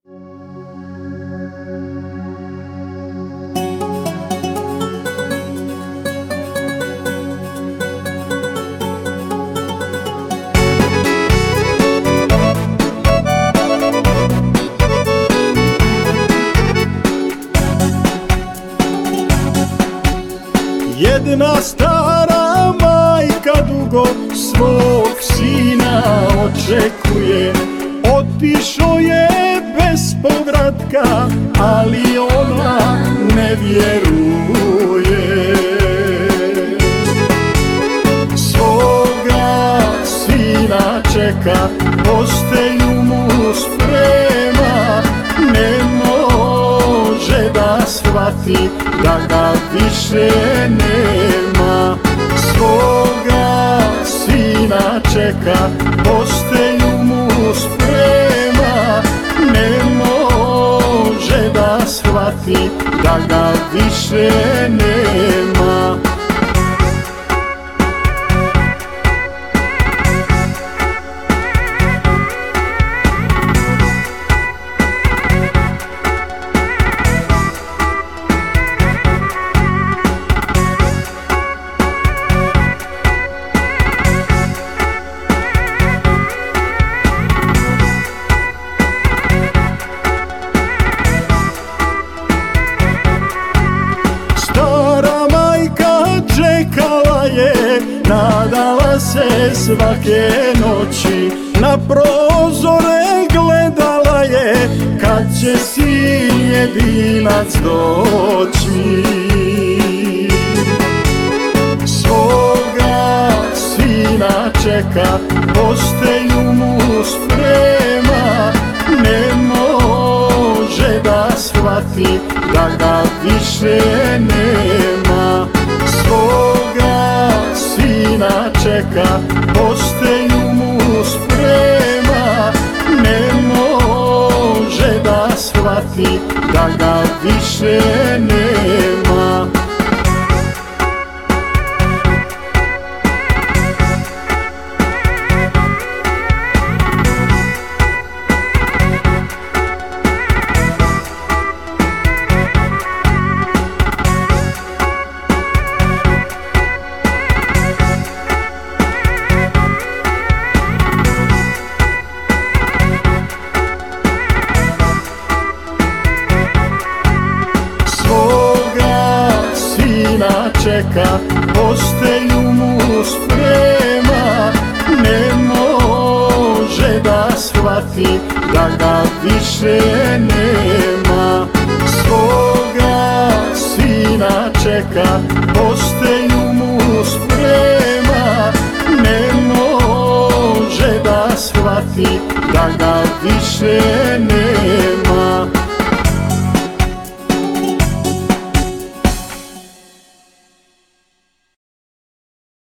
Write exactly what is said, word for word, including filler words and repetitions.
Jedna stara majka dugo svog sina očekuje. Otišao je bez povratka, ali ona ne vjeruje. Svoga sina čeka, postelju mu sprema, ne može da shvati da ga više nema. Svoga sina čeka, postelju mu sprema, ne može da shvati da ga više nema. Čekala je, nadala se svake noći, na prozore gledala je, kad će sin jedinac doći. Svoga sina čeka, postelju mu sprema, ne može da shvati da ga više nema. Svoga sina čeka, postelju mu sprema, ne može da shvati da ga više nema. Čeka, postelju mu sprema, ne može da shvati da ga više nema. Svoga sina čeka, postelju mu sprema, ne može da shvati da ga više nema.